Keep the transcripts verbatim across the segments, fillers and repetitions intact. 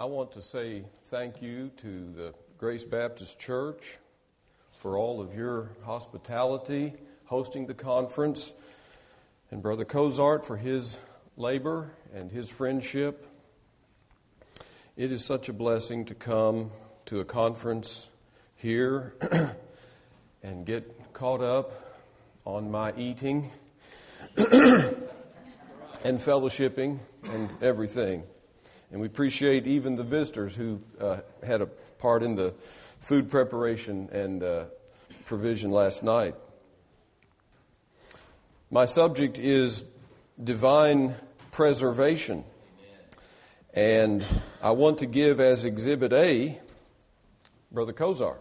I want to say thank you to the Grace Baptist Church for all of your hospitality, hosting the conference, and Brother Cozart for his labor and his friendship. It is such a blessing to come to a conference here and get caught up on my eating and fellowshipping and everything. And we appreciate even the visitors who uh, had a part in the food preparation and uh, provision last night. My subject is divine preservation. And I want to give as Exhibit A, Brother Cozart.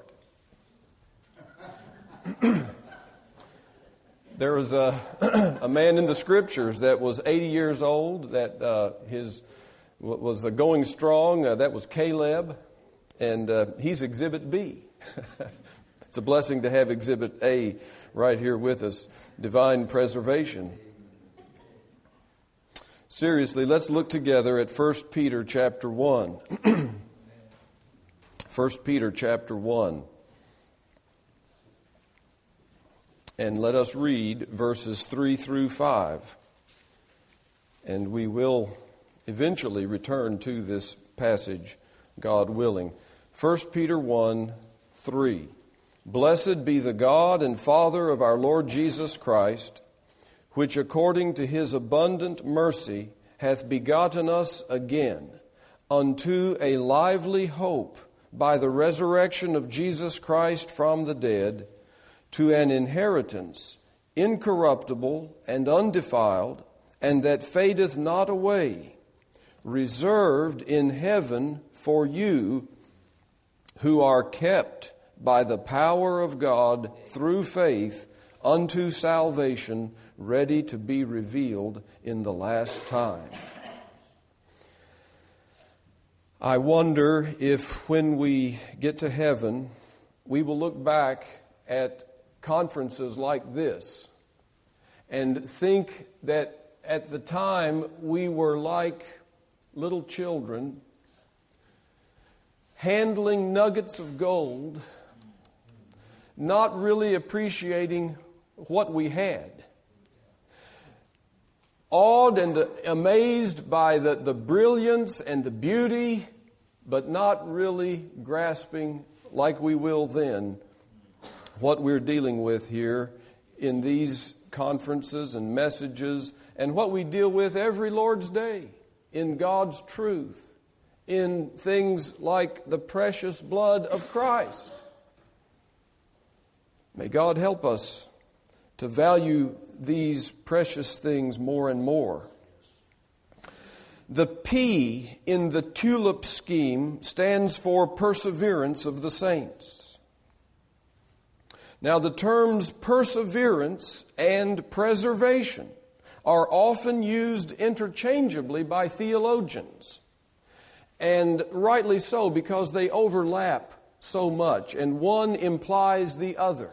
There was a, a man in the Scriptures that was eighty years old, that uh, his was uh, going strong. Uh, that was Caleb, and uh, he's Exhibit B. It's a blessing to have Exhibit A right here with us, divine preservation. Seriously, let's look together at First Peter chapter one. First Peter chapter one. And let us read verses three through five. And we will eventually return to this passage, God willing. First Peter one, three. Blessed be the God and Father of our Lord Jesus Christ, which according to his abundant mercy hath begotten us again unto a lively hope by the resurrection of Jesus Christ from the dead, to an inheritance incorruptible and undefiled, and that fadeth not away, reserved in heaven for you, who are kept by the power of God through faith unto salvation, ready to be revealed in the last time. I wonder if when we get to heaven, we will look back at conferences like this and think that at the time we were like little children handling nuggets of gold, not really appreciating what we had. Awed and amazed by the, the brilliance and the beauty, but not really grasping, like we will then, what we're dealing with here in these conferences and messages, and what we deal with every Lord's Day in God's truth, in things like the precious blood of Christ. May God help us to value these precious things more and more. The P in the TULIP scheme stands for perseverance of the saints. Now, the terms perseverance and preservation are often used interchangeably by theologians, and rightly so, because they overlap so much, and one implies the other.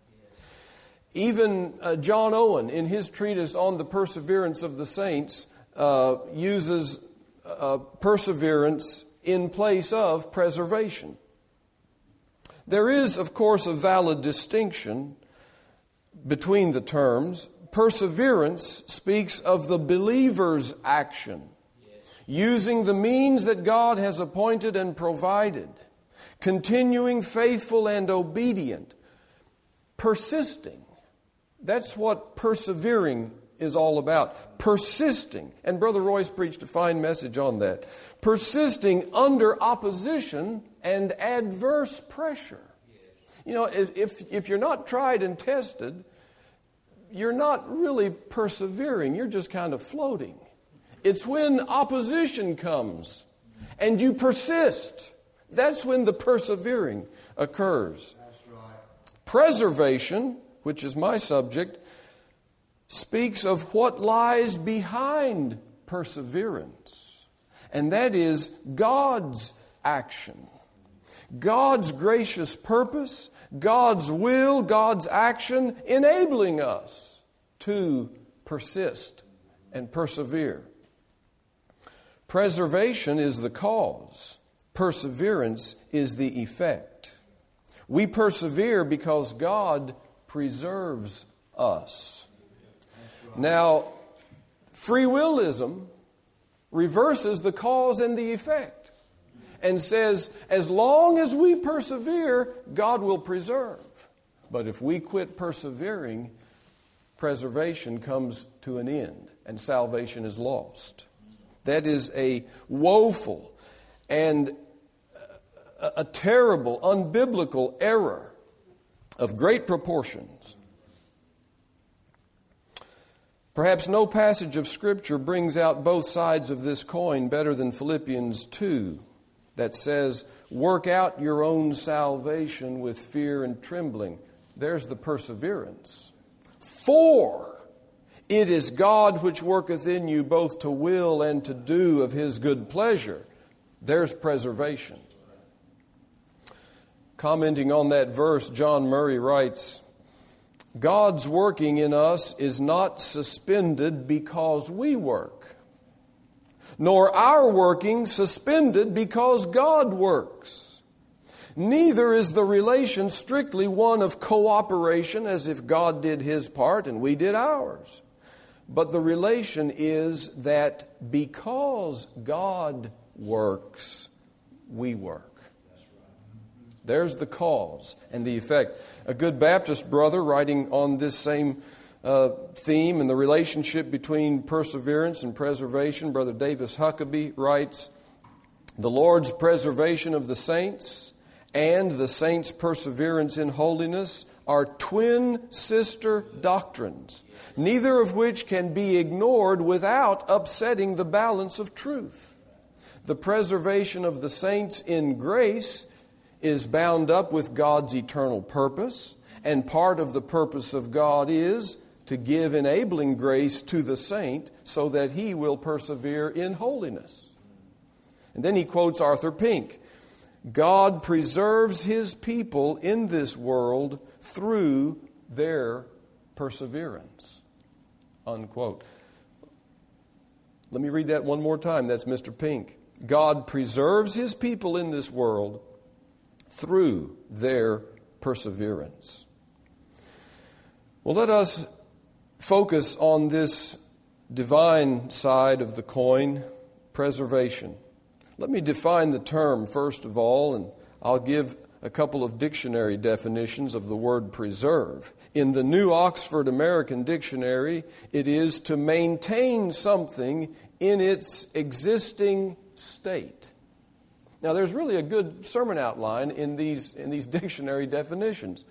Even uh, John Owen, in his treatise on the perseverance of the saints, uh, uses uh, perseverance in place of preservation. There is, of course, a valid distinction between the terms. Perseverance speaks of the believer's action, using the means that God has appointed and provided, continuing faithful and obedient, persisting. That's what persevering is all about. Persisting. And Brother Royce preached a fine message on that. Persisting under opposition and adverse pressure. You know, if, if you're not tried and tested, you're not really persevering. You're just kind of floating. It's when opposition comes and you persist. That's when the persevering occurs. That's right. Preservation, which is my subject, speaks of what lies behind perseverance. And that is God's action. God's gracious purpose, God's will, God's action, enabling us to persist and persevere. Preservation is the cause, Perseverance is the effect. We persevere because God preserves us. Now, free willism reverses the cause and the effect and says, as long as we persevere, God will preserve. But if we quit persevering, preservation comes to an end and salvation is lost. That is a woeful and a, a terrible, unbiblical error of great proportions. Perhaps no passage of Scripture brings out both sides of this coin better than Philippians two, that says, work out your own salvation with fear and trembling. There's the perseverance. For it is God which worketh in you both to will and to do of His good pleasure. There's preservation. Commenting on that verse, John Murray writes, God's working in us is not suspended because we work, nor our working suspended because God works. Neither is the relation strictly one of cooperation, as if God did His part and we did ours. But the relation is that because God works, we work. There's the cause and the effect. A good Baptist brother writing on this same uh, theme and the relationship between perseverance and preservation, Brother Davis Huckabee writes, the Lord's preservation of the saints and the saints' perseverance in holiness are twin sister doctrines, neither of which can be ignored without upsetting the balance of truth. The preservation of the saints in grace is bound up with God's eternal purpose, and part of the purpose of God is to give enabling grace to the saint so that he will persevere in holiness. And then he quotes Arthur Pink, God preserves His people in this world through their perseverance. Unquote. Let me read that one more time. That's Mister Pink. God preserves His people in this world through their perseverance. Well, let us focus on this divine side of the coin, preservation. Let me define the term first of all, and I'll give a couple of dictionary definitions of the word preserve. In the New Oxford American Dictionary, it is to maintain something in its existing state. Now, there's really a good sermon outline in these, in these dictionary definitions.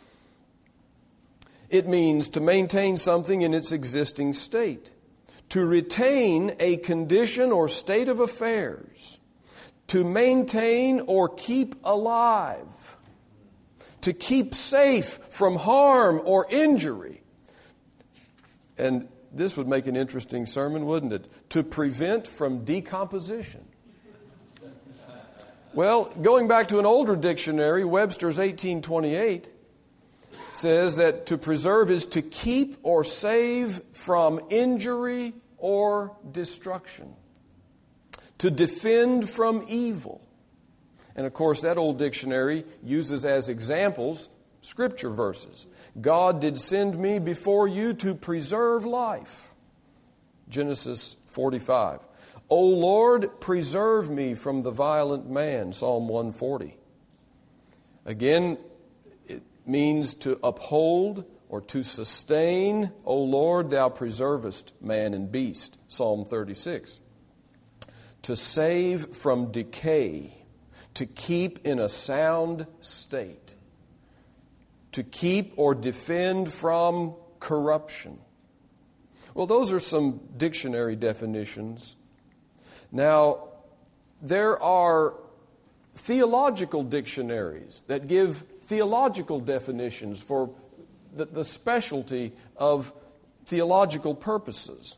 It means to maintain something in its existing state, to retain a condition or state of affairs, to maintain or keep alive, to keep safe from harm or injury. And this would make an interesting sermon, wouldn't it? To prevent from decomposition. Well, going back to an older dictionary, Webster's eighteen twenty-eight says that to preserve is to keep or save from injury or destruction, to defend from evil. And of course, that old dictionary uses as examples Scripture verses. God did send me before you to preserve life. Genesis forty-five. O Lord, preserve me from the violent man. Psalm one forty. Again, it means to uphold or to sustain. O Lord, thou preservest man and beast. Psalm thirty-six. To save from decay. To keep in a sound state. To keep or defend from corruption. Well, those are some dictionary definitions. Now, there are theological dictionaries that give theological definitions for the, the specialty of theological purposes.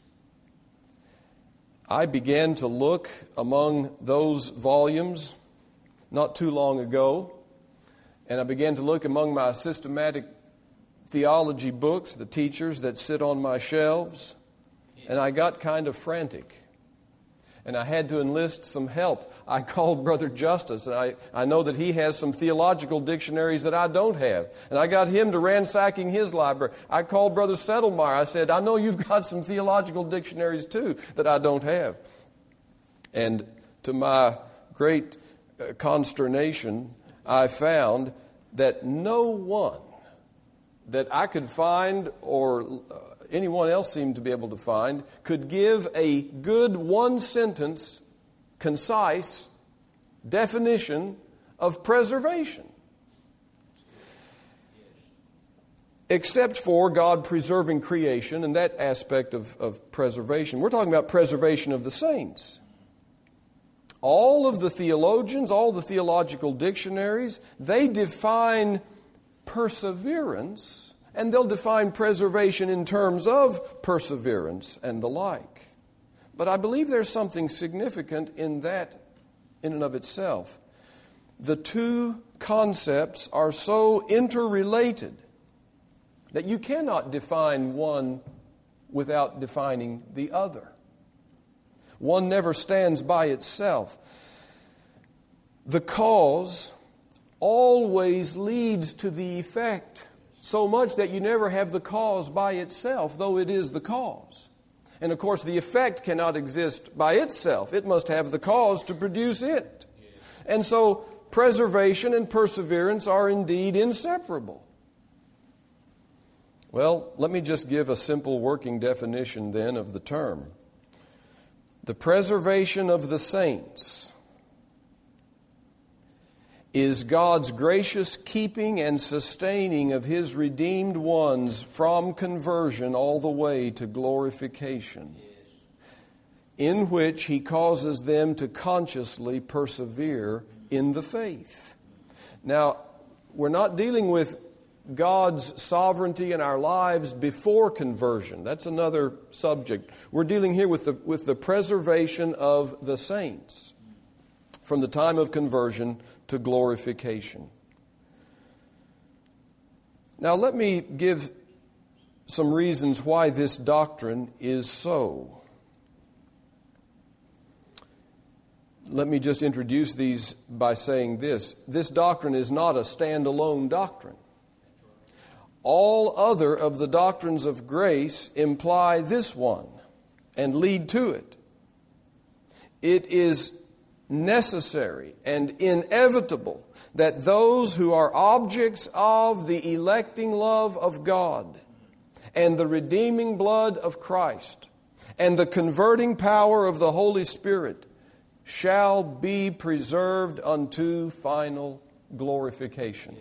I began to look among those volumes not too long ago, and I began to look among my systematic theology books, the teachers that sit on my shelves, and I got kind of frantic. And I had to enlist some help. I called Brother Justice, and I, I know that he has some theological dictionaries that I don't have. And I got him to ransacking his library. I called Brother Settlemeyer. I said, I know you've got some theological dictionaries too that I don't have. And to my great uh, consternation, I found that no one that I could find, or uh, anyone else seemed to be able to find, could give a good one-sentence, concise definition of preservation. Except for God preserving creation and that aspect of, of preservation. We're talking about preservation of the saints. All of the theologians, all the theological dictionaries, they define perseverance, and they'll define preservation in terms of perseverance and the like. But I believe there's something significant in that in and of itself. The two concepts are so interrelated that you cannot define one without defining the other. One never stands by itself. The cause always leads to the effect, so much that you never have the cause by itself, though it is the cause. And of course, the effect cannot exist by itself. It must have the cause to produce it. And so, preservation and perseverance are indeed inseparable. Well, let me just give a simple working definition then of the term. The preservation of the saints is God's gracious keeping and sustaining of His redeemed ones from conversion all the way to glorification, in which He causes them to consciously persevere in the faith. Now, we're not dealing with God's sovereignty in our lives before conversion. That's another subject. We're dealing here with the, with the preservation of the saints from the time of conversion to glorification. Now, let me give some reasons why this doctrine is so. Let me just introduce these by saying this. This doctrine is not a standalone doctrine. All other of the doctrines of grace imply this one and lead to it. It is necessary and inevitable that those who are objects of the electing love of God and the redeeming blood of Christ and the converting power of the Holy Spirit shall be preserved unto final glorification.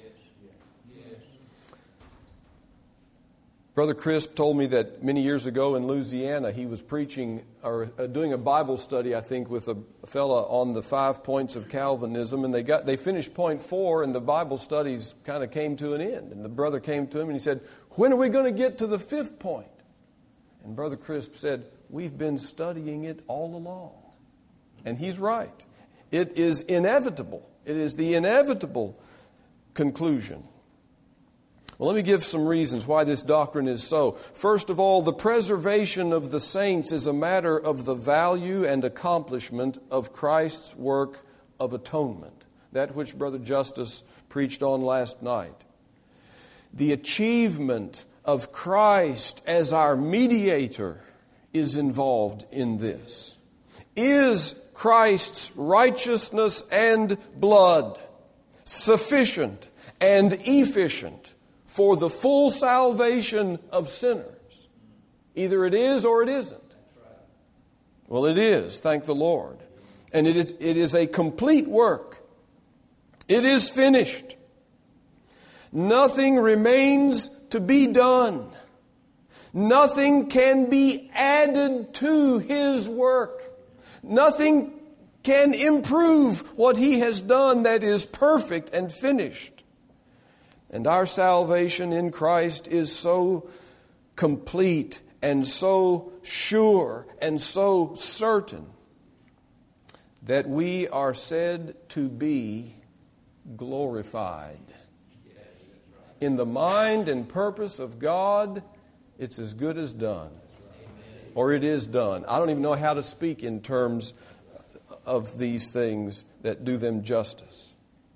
Brother Crisp told me that many years ago in Louisiana he was preaching or doing a Bible study, I think, with a fella on the five points of Calvinism, and they got they finished point four, and the Bible studies kind of came to an end. And the brother came to him and he said, "When are we going to get to the fifth point?" And Brother Crisp said, "We've been studying it all along." And he's right. It is inevitable. It is the inevitable conclusion. Well, let me give some reasons why this doctrine is so. First of all, the preservation of the saints is a matter of the value and accomplishment of Christ's work of atonement, that which Brother Justice preached on last night. The achievement of Christ as our mediator is involved in this. Is Christ's righteousness and blood sufficient and efficient for the full salvation of sinners? Either it is or it isn't. Well, it is, thank the Lord. And it is, it is a complete work. It is finished. Nothing remains to be done. Nothing can be added to His work. Nothing can improve what He has done that is perfect and finished. And our salvation in Christ is so complete and so sure and so certain that we are said to be glorified. In the mind and purpose of God, it's as good as done. Or it is done. I don't even know how to speak in terms of these things that do them justice.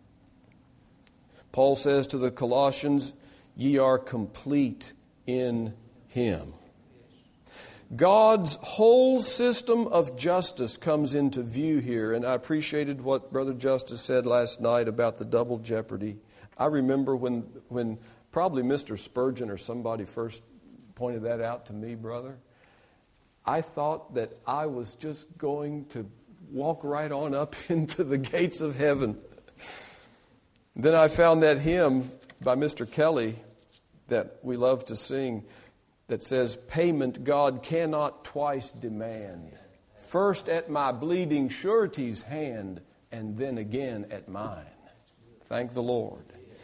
Paul says to the Colossians, ye are complete in Him. God's whole system of justice comes into view here, and I appreciated what Brother Justice said last night about the double jeopardy. I remember when, when probably Mister Spurgeon or somebody first pointed that out to me, brother. I thought that I was just going to walk right on up into the gates of heaven. Then I found that hymn by Mister Kelly that we love to sing that says, payment God cannot twice demand. First at my bleeding surety's hand, and then again at mine. Thank the Lord.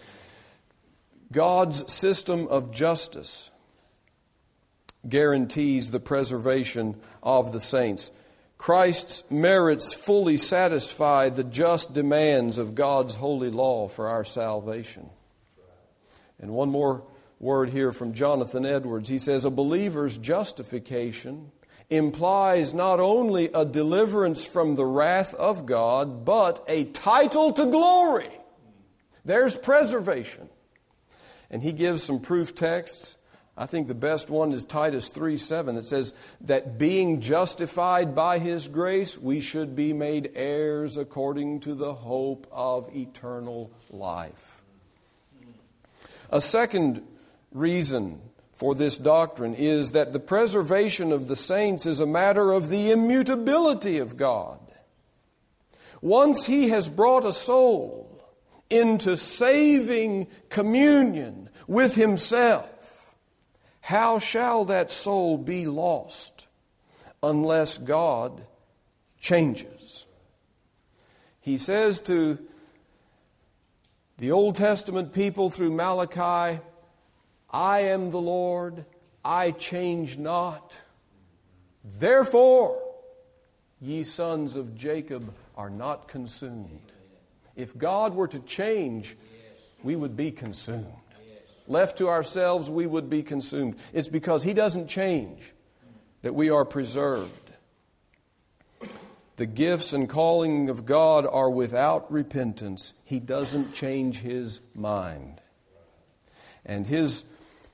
God's system of justice guarantees the preservation of the saints. Christ's merits fully satisfy the just demands of God's holy law for our salvation. And one more word here from Jonathan Edwards. He says, a believer's justification implies not only a deliverance from the wrath of God, but a title to glory. There's preservation. And he gives some proof texts. I think the best one is Titus three seven. It says that being justified by His grace, we should be made heirs according to the hope of eternal life. A second reason for this doctrine is that the preservation of the saints is a matter of the immutability of God. Once He has brought a soul into saving communion with Himself, how shall that soul be lost unless God changes? He says to the Old Testament people through Malachi, I am the Lord, I change not. Therefore, ye sons of Jacob are not consumed. If God were to change, we would be consumed. Left to ourselves, we would be consumed. It's because He doesn't change that we are preserved. The gifts and calling of God are without repentance. He doesn't change His mind. And His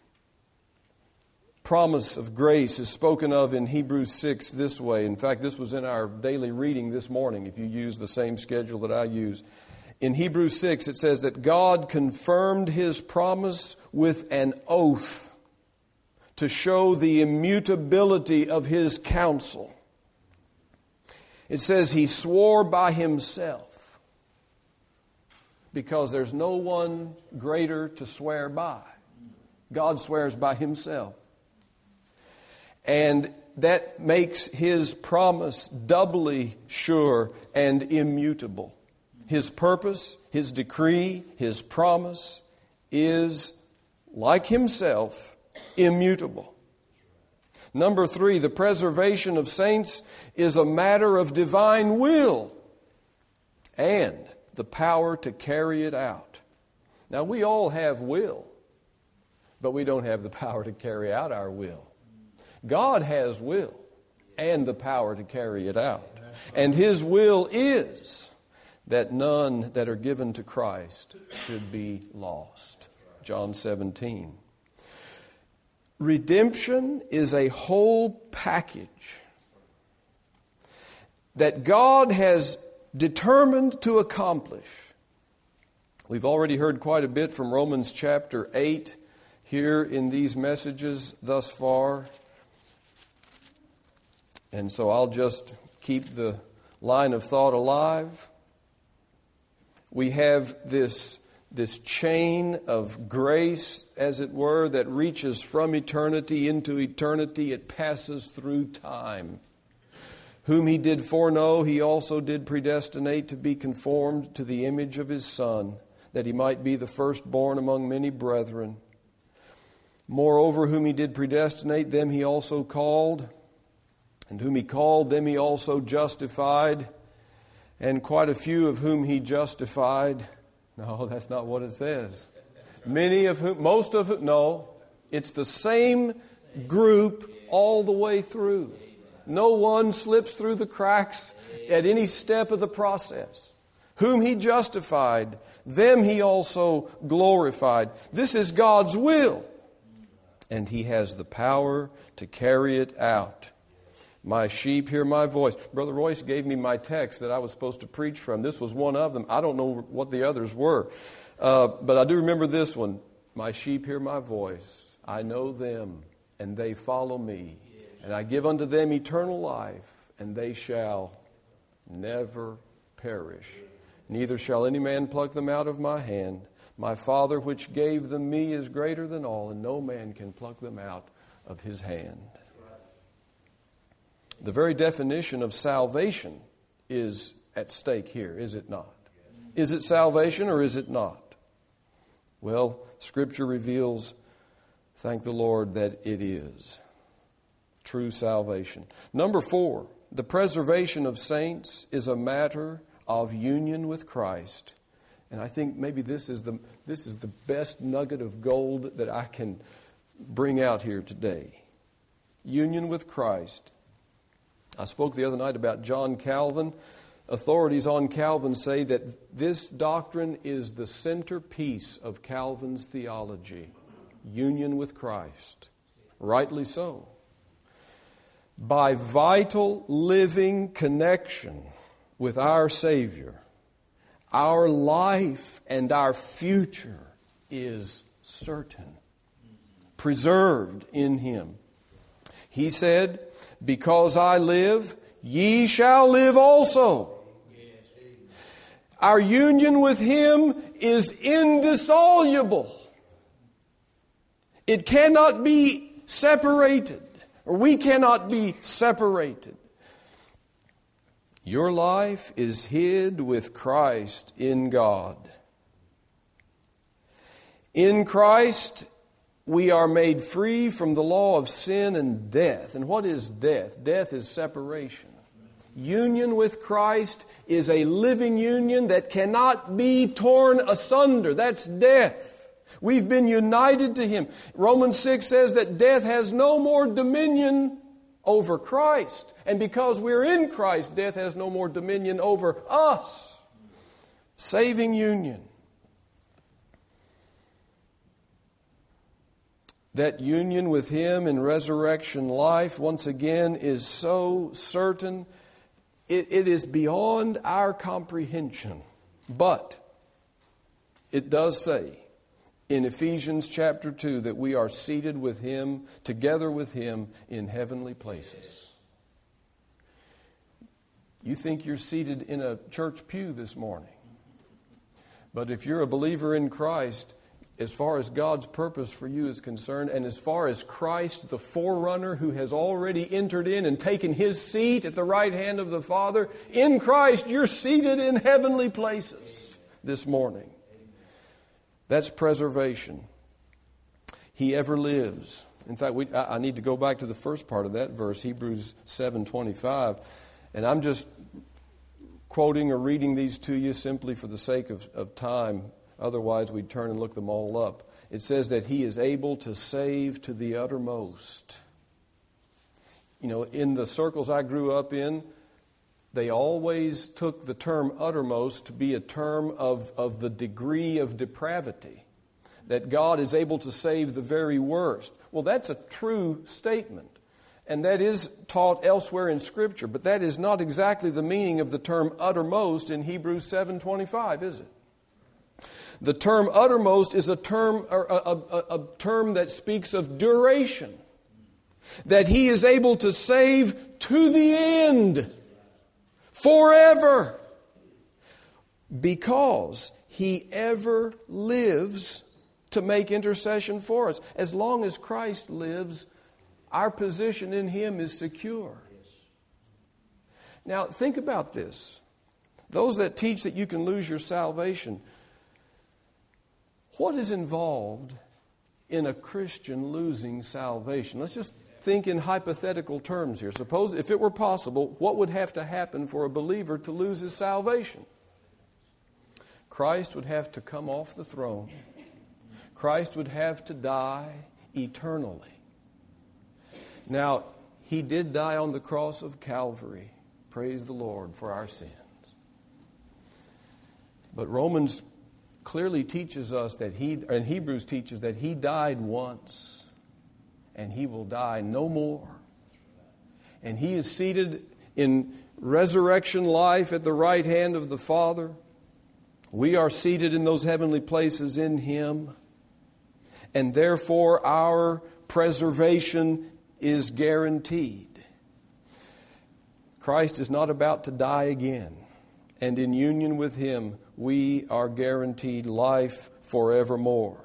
promise of grace is spoken of in Hebrews six this way. In fact, this was in our daily reading this morning, if you use the same schedule that I use. In Hebrews six, it says that God confirmed His promise with an oath to show the immutability of His counsel. It says He swore by Himself, because there's no one greater to swear by. God swears by Himself. And that makes His promise doubly sure and immutable. His purpose, His decree, His promise is, like Himself, immutable. Number three, the preservation of saints is a matter of divine will and the power to carry it out. Now, we all have will, but we don't have the power to carry out our will. God has will and the power to carry it out. And His will is that none that are given to Christ should be lost. John seventeen. Redemption is a whole package that God has determined to accomplish. We've already heard quite a bit from Romans chapter eight here in these messages thus far. And so I'll just keep the line of thought alive. We have this, this chain of grace, as it were, that reaches from eternity into eternity. It passes through time. Whom He did foreknow, He also did predestinate to be conformed to the image of His Son, that He might be the firstborn among many brethren. Moreover, whom He did predestinate, them He also called. And whom He called, them He also justified. And quite a few of whom He justified. No, that's not what it says. Many of whom, most of whom, no. It's the same group all the way through. No one slips through the cracks at any step of the process. Whom He justified, them He also glorified. This is God's will. And He has the power to carry it out. My sheep hear my voice. Brother Royce gave me my text that I was supposed to preach from. This was one of them. I don't know what the others were. Uh, but I do remember this one. My sheep hear my voice. I know them, and they follow me. And I give unto them eternal life, and they shall never perish. Neither shall any man pluck them out of my hand. My Father which gave them me is greater than all, and no man can pluck them out of His hand. The very definition of salvation is at stake here, is it not? Is it salvation or is it not? Well, Scripture reveals, thank the Lord, that it is true salvation. Number four, the preservation of saints is a matter of union with Christ. And I think maybe this is the this is the best nugget of gold that I can bring out here today. Union with Christ. I spoke the other night about John Calvin. Authorities on Calvin say that this doctrine is the centerpiece of Calvin's theology. Union with Christ. Rightly so. By vital living connection with our Savior, our life and our future is certain, preserved in Him. He said, because I live, ye shall live also. Our union with Him is indissoluble. It cannot be separated, or we cannot be separated. Your life is hid with Christ in God. In Christ, we are made free from the law of sin and death. And what is death? Death is separation. Union with Christ is a living union that cannot be torn asunder. That's death. We've been united to Him. Romans six says that death has no more dominion over Christ. And because we're in Christ, death has no more dominion over us. Saving union. That union with Him in resurrection life, once again, is so certain. It, it is beyond our comprehension. But it does say in Ephesians chapter two that we are seated with Him, together with Him in heavenly places. You think you're seated in a church pew this morning. But if you're a believer in Christ, as far as God's purpose for you is concerned, and as far as Christ, the forerunner who has already entered in and taken His seat at the right hand of the Father, in Christ you're seated in heavenly places this morning. That's preservation. He ever lives. In fact, we, I, I need to go back to the first part of that verse, Hebrews seven twenty-five. And I'm just quoting or reading these to you simply for the sake of, of time. Otherwise, we'd turn and look them all up. It says that He is able to save to the uttermost. You know, in the circles I grew up in, they always took the term uttermost to be a term of, of the degree of depravity. That God is able to save the very worst. Well, that's a true statement. And that is taught elsewhere in Scripture. But that is not exactly the meaning of the term uttermost in Hebrews seven twenty-five, is it? The term uttermost is a term, or a, a, a term that speaks of duration. That He is able to save to the end. Forever. Because He ever lives to make intercession for us. As long as Christ lives, our position in Him is secure. Now, think about this. Those that teach that you can lose your salvation, what is involved in a Christian losing salvation? Let's just think in hypothetical terms here. Suppose if it were possible, what would have to happen for a believer to lose his salvation? Christ would have to come off the throne. Christ would have to die eternally. Now, He did die on the cross of Calvary. Praise the Lord for our sins. But Romans clearly teaches us that He, and Hebrews teaches that He died once, and He will die no more. And He is seated in resurrection life at the right hand of the Father. We are seated in those heavenly places in Him. And therefore our preservation is guaranteed. Christ is not about to die again. And in union with Him, we are guaranteed life forevermore.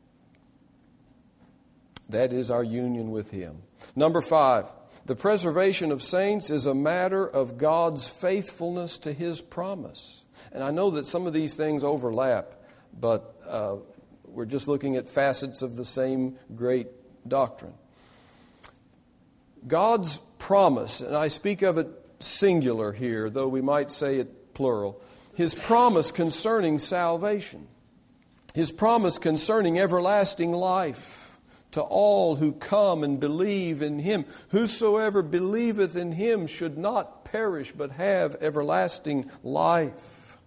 That is our union with Him. Number five, the preservation of saints is a matter of God's faithfulness to His promise. And I know that some of these things overlap, but uh, we're just looking at facets of the same great doctrine. God's promise, and I speak of it singular here, though we might say it plural, His promise concerning salvation, His promise concerning everlasting life to all who come and believe in Him. Whosoever believeth in Him should not perish, but have everlasting life.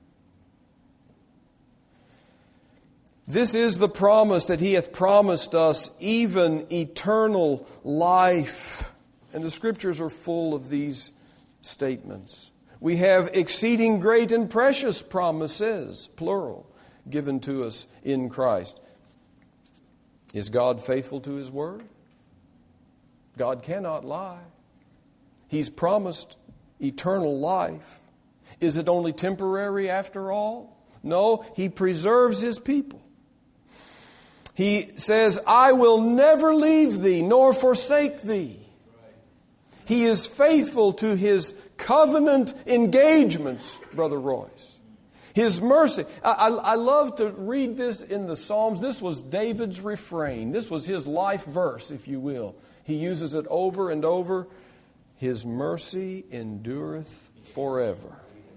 This is the promise that He hath promised us, even eternal life. And the Scriptures are full of these statements. We have exceeding great and precious promises, plural, given to us in Christ. Is God faithful to His word? God cannot lie. He's promised eternal life. Is it only temporary after all? No, He preserves His people. He says, I will never leave thee nor forsake thee. He is faithful to His covenant engagements, Brother Royce. His mercy. I, I, I love to read this in the Psalms. This was David's refrain. This was his life verse, if you will. He uses it over and over. His mercy endureth forever.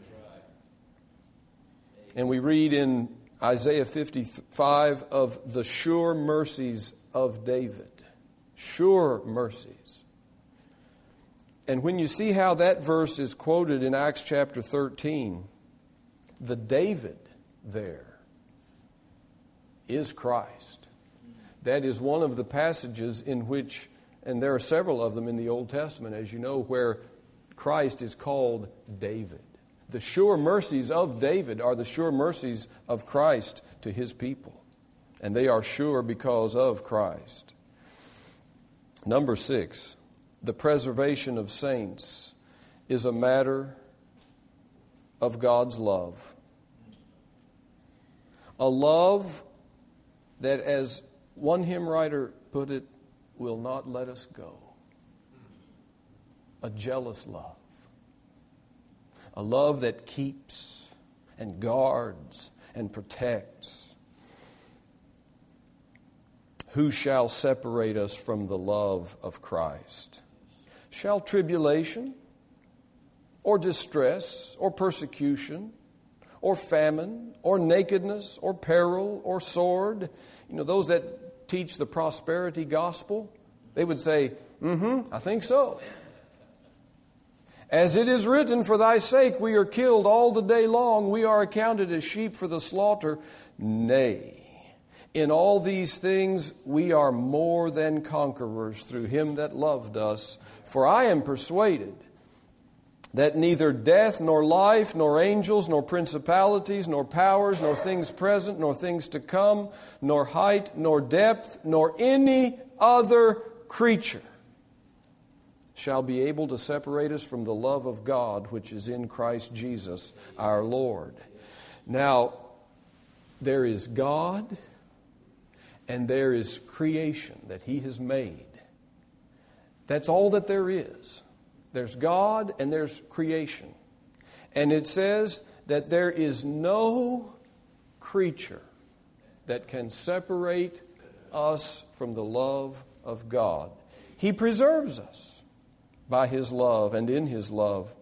And we read in Isaiah fifty-five of the sure mercies of David. Sure mercies. And when you see how that verse is quoted in Acts chapter thirteen, the David there is Christ. That is one of the passages in which, and there are several of them in the Old Testament, as you know, where Christ is called David. The sure mercies of David are the sure mercies of Christ to His people. And they are sure because of Christ. Number six, the preservation of saints is a matter of God's love. A love that, as one hymn writer put it, will not let us go. A jealous love. A love that keeps and guards and protects. Who shall separate us from the love of Christ? Shall tribulation, or distress, or persecution, or famine, or nakedness, or peril, or sword? You know, those that teach the prosperity gospel, they would say, mm-hmm, I think so. As it is written, for thy sake we are killed all the day long, we are accounted as sheep for the slaughter. Nay, in all these things we are more than conquerors through Him that loved us. For I am persuaded that neither death, nor life, nor angels, nor principalities, nor powers, nor things present, nor things to come, nor height, nor depth, nor any other creature shall be able to separate us from the love of God which is in Christ Jesus our Lord. Now, there is God and there is creation that He has made. That's all that there is. There's God and there's creation. And it says that there is no creature that can separate us from the love of God. He preserves us by His love and in His love.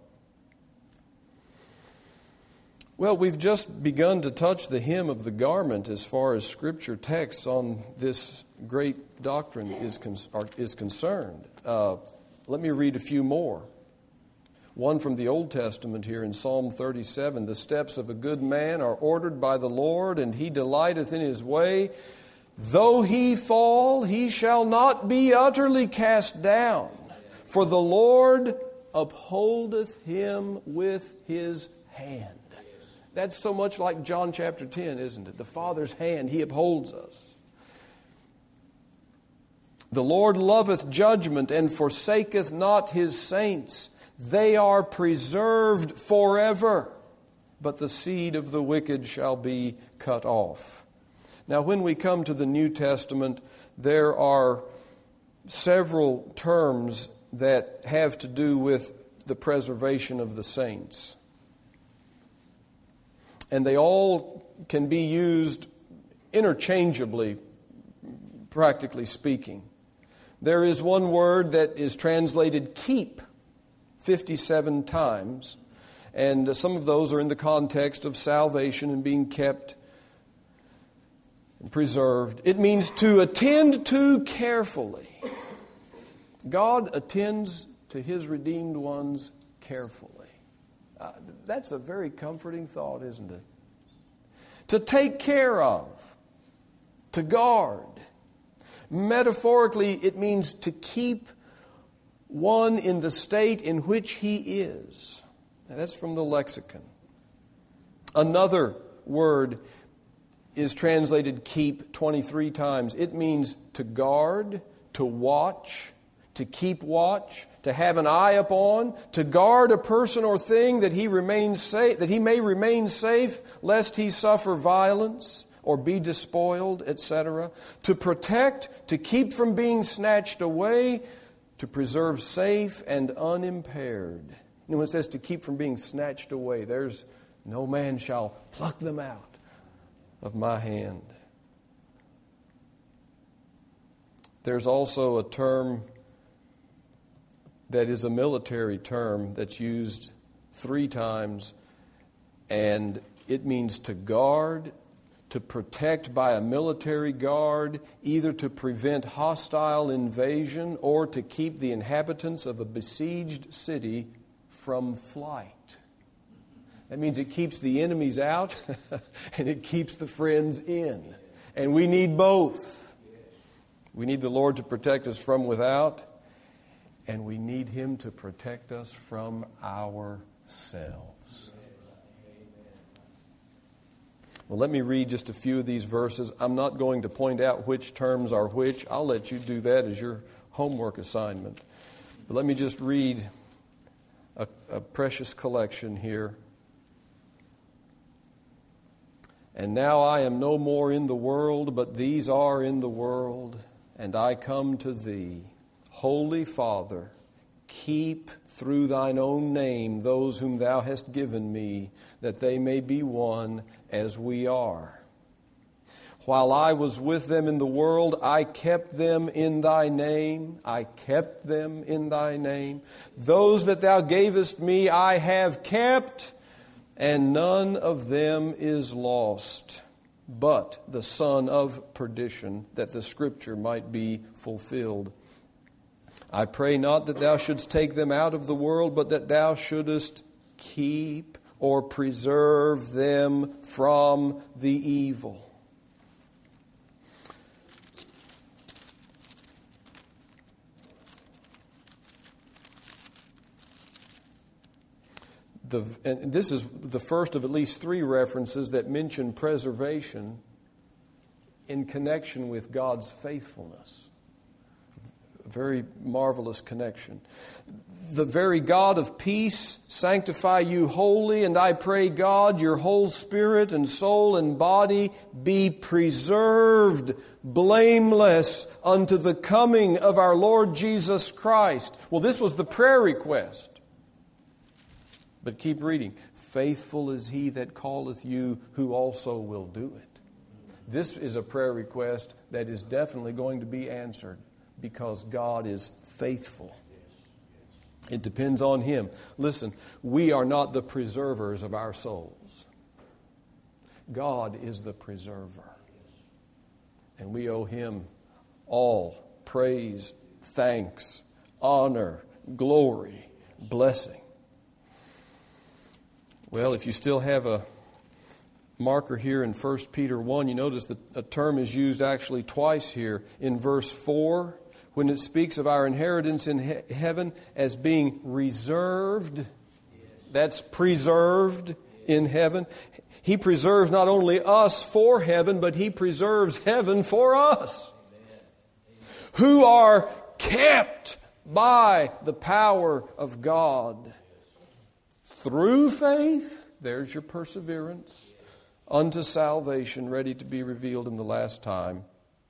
Well, we've just begun to touch the hem of the garment as far as Scripture texts on this great doctrine is, con- is concerned. Uh, Let me read a few more. One from the Old Testament here in Psalm thirty-seven. The steps of a good man are ordered by the Lord, and he delighteth in his way. Though he fall, he shall not be utterly cast down, for the Lord upholdeth him with his hand. That's so much like John chapter ten, isn't it? The Father's hand, he upholds us. The Lord loveth judgment and forsaketh not his saints. They are preserved forever, but the seed of the wicked shall be cut off. Now, when we come to the New Testament, there are several terms that have to do with the preservation of the saints. And they all can be used interchangeably, practically speaking. There is one word that is translated keep fifty-seven times, and some of those are in the context of salvation and being kept and preserved. It means to attend to carefully. God attends to his redeemed ones carefully. Uh, that's a very comforting thought, isn't it? To take care of, to guard. Metaphorically, it means to keep one in the state in which he is. Now, that's from the lexicon. Another word is translated keep twenty-three times. It means to guard, to watch, to keep watch, to have an eye upon, to guard a person or thing that he remains safe, that he may remain safe, lest he suffer violence or be despoiled, et cetera. To protect, to keep from being snatched away, to preserve safe and unimpaired. You know, when it says to keep from being snatched away, there's no man shall pluck them out of my hand. There's also a term that is a military term that's used three times, and it means to guard, to protect by a military guard, either to prevent hostile invasion or to keep the inhabitants of a besieged city from flight. That means it keeps the enemies out and it keeps the friends in. And we need both. We need the Lord to protect us from without, and we need him to protect us from ourselves. Well, let me read just a few of these verses. I'm not going to point out which terms are which. I'll let you do that as your homework assignment. But let me just read a, a precious collection here. And now I am no more in the world, but these are in the world, and I come to thee. Holy Father, keep through thine own name those whom thou hast given me, that they may be one as we are. While I was with them in the world, I kept them in thy name. I kept them in thy name. Those that thou gavest me I have kept, and none of them is lost, but the son of perdition, that the scripture might be fulfilled. I pray not that thou shouldst take them out of the world, but that thou shouldest keep or preserve them from the evil. The, and this is the first of at least three references that mention preservation in connection with God's faithfulness. A very marvelous connection. The very God of peace sanctify you wholly, and I pray, God, your whole spirit and soul and body be preserved blameless unto the coming of our Lord Jesus Christ. Well, this was the prayer request. But keep reading. Faithful is he that calleth you, who also will do it. This is a prayer request that is definitely going to be answered because God is faithful. It depends on him. Listen, we are not the preservers of our souls. God is the preserver. And we owe him all praise, thanks, honor, glory, blessing. Well, if you still have a marker here in First Peter one, you notice that a term is used actually twice here. In verse four, when it speaks of our inheritance in he- heaven as being reserved, that's preserved in heaven. He preserves not only us for heaven, but He preserves heaven for us, who are kept by the power of God through faith. There's your perseverance unto salvation, ready to be revealed in the last time.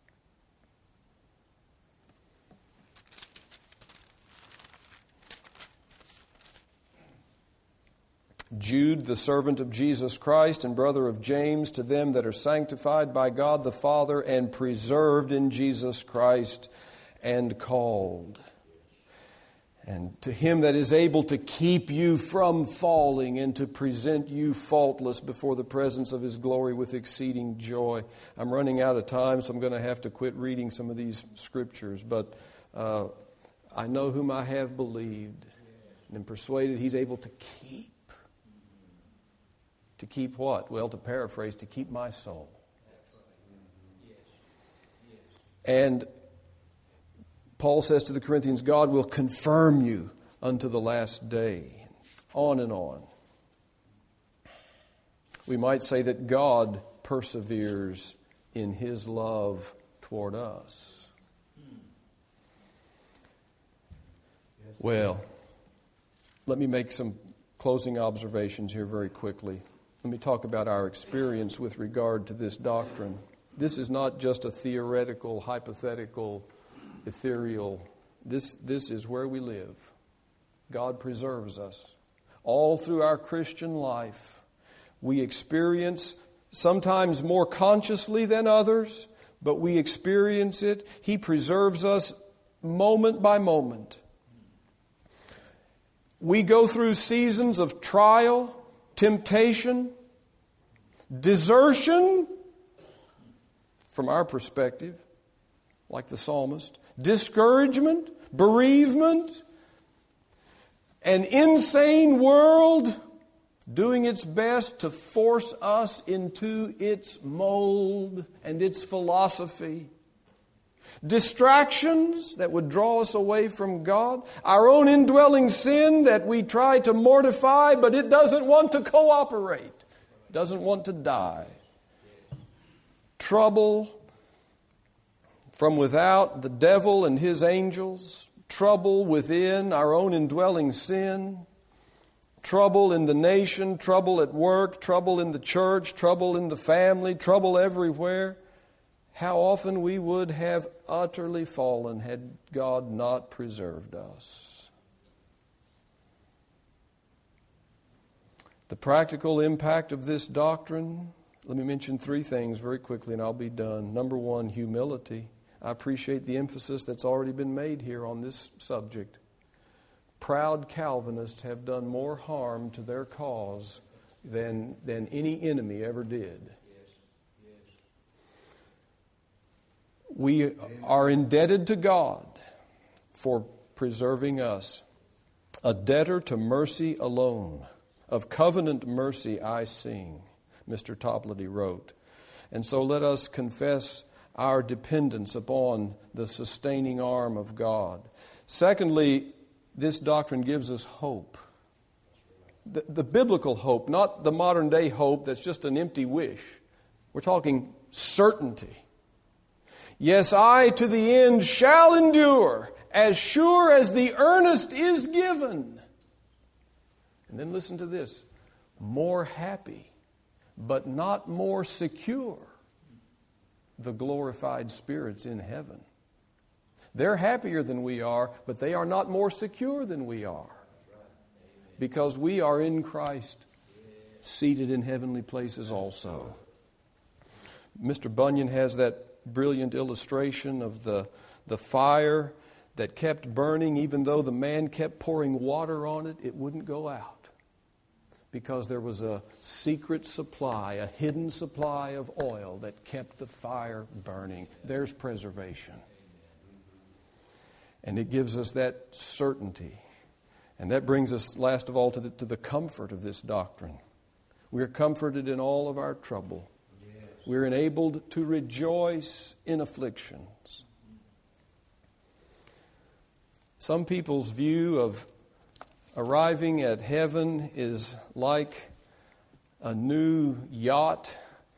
Jude, the servant of Jesus Christ and brother of James, to them that are sanctified by God the Father and preserved in Jesus Christ and called. And to Him that is able to keep you from falling and to present you faultless before the presence of His glory with exceeding joy. I'm running out of time, so I'm going to have to quit reading some of these scriptures. But uh, I know whom I have believed and am persuaded He's able to keep. To keep what? Well, to paraphrase, to keep my soul. And Paul says to the Corinthians, God will confirm you unto the last day. On and on. We might say that God perseveres in His love toward us. Well, let me make some closing observations here very quickly. Let me talk about our experience with regard to this doctrine. This is not just a theoretical, hypothetical, ethereal. This, this is where we live. God preserves us. All through our Christian life, we experience, sometimes more consciously than others, but we experience it. He preserves us moment by moment. We go through seasons of trial, temptation, desertion, from our perspective, like the psalmist, discouragement, bereavement, an insane world doing its best to force us into its mold and its philosophy. Distractions that would draw us away from God. Our own indwelling sin that we try to mortify, but it doesn't want to cooperate. It doesn't want to die. Trouble from without, the devil and his angels. Trouble within, our own indwelling sin. Trouble in the nation, trouble at work, trouble in the church, trouble in the family, trouble everywhere. How often we would have utterly fallen had God not preserved us. The practical impact of this doctrine, let me mention three things very quickly and I'll be done. Number one, humility. I appreciate the emphasis that's already been made here on this subject. Proud Calvinists have done more harm to their cause than, than any enemy ever did. We are indebted to God for preserving us. A debtor to mercy alone. Of covenant mercy I sing, Mister Toplady wrote. And so let us confess our dependence upon the sustaining arm of God. Secondly, this doctrine gives us hope. The, the biblical hope, not the modern day hope that's just an empty wish. We're talking certainty. Yes, I to the end shall endure, as sure as the earnest is given. And then listen to this. More happy, but not more secure, the glorified spirits in heaven. They're happier than we are, but they are not more secure than we are. Because we are in Christ, seated in heavenly places also. Mister Bunyan has that brilliant illustration of the, the fire that kept burning. Even though the man kept pouring water on it, it wouldn't go out. Because there was a secret supply, a hidden supply of oil that kept the fire burning. There's preservation. And it gives us that certainty And that brings us, last of all, to the, to the comfort of this doctrine. We are comforted in all of our trouble. Yes. We are enabled to rejoice in afflictions. Some people's view of arriving at heaven is like a new yacht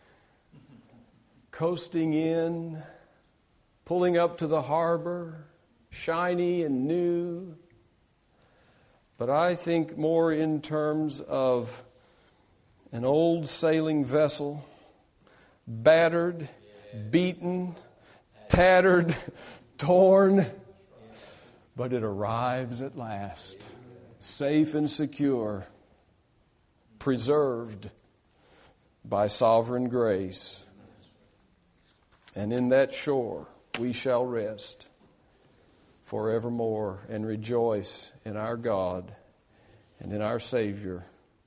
coasting in, pulling up to the harbor, shiny and new. But I think more in terms of an old sailing vessel, battered, beaten, tattered, torn, but it arrives at last, safe and secure, preserved by sovereign grace. And in that shore we shall rest forevermore and rejoice in our God and in our Savior.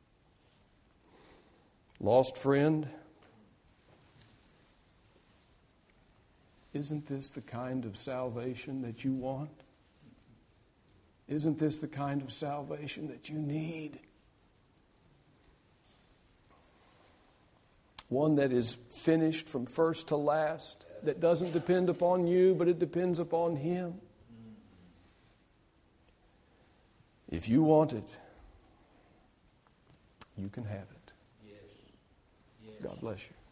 Lost friend, isn't this the kind of salvation that you want? Isn't this the kind of salvation that you need? One that is finished from first to last, that doesn't depend upon you, but it depends upon Him. If you want it, you can have it. God bless you.